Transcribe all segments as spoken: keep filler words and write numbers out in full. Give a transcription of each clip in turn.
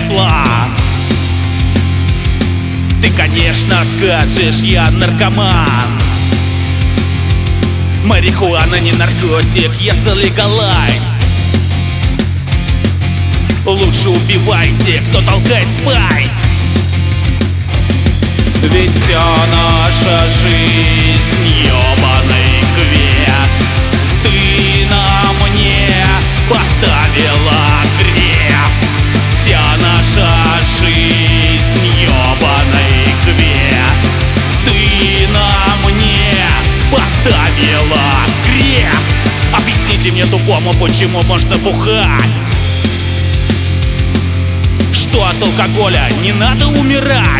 план. Ты, конечно, скажешь, я наркоман. Марихуана не наркотик, если легалайз. Лучше убивайте, кто толкает спайс. Ведь вся наша жизнь ёбаный квест. Ты на мне поставила крест. Вся наша жизнь ёбаный квест. Ты на мне поставила крест. Объясните мне тупому, почему можно бухать, что от алкоголя не надо умирать.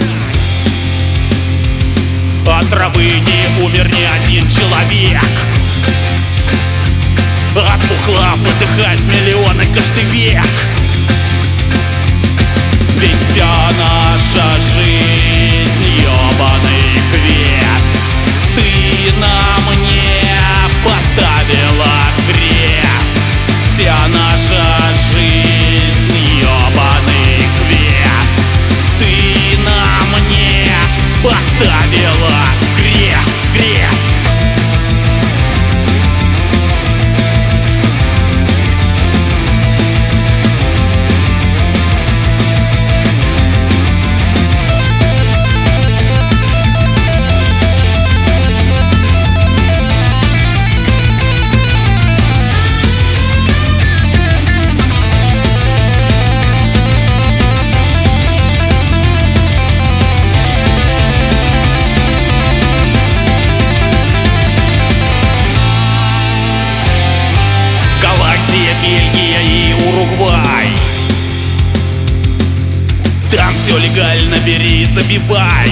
От травы не умер ни один человек. От бухла подыхают миллионы каждый век. Ведь вся наша жизнь ёбаный квест. Ты на мне поставила крест. Вся наша жизнь ёбаный квест. Ты на мне поставила крест, крест. Бельгия и Уругвай. Там все легально, бери, забивай.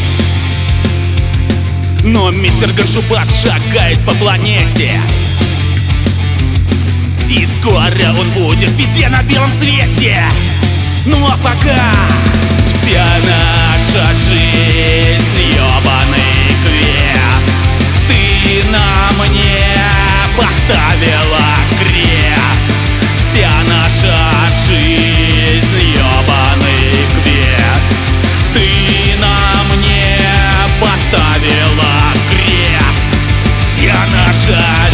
Но мистер Ганджубас шагает по планете, и скоро он будет везде на белом свете. Ну а пока вся наша жизнь ёбаный квест. Ты на мне поставила крест. Вся наша жизнь ёбаный квест. Ты на мне поставила крест. Вся наша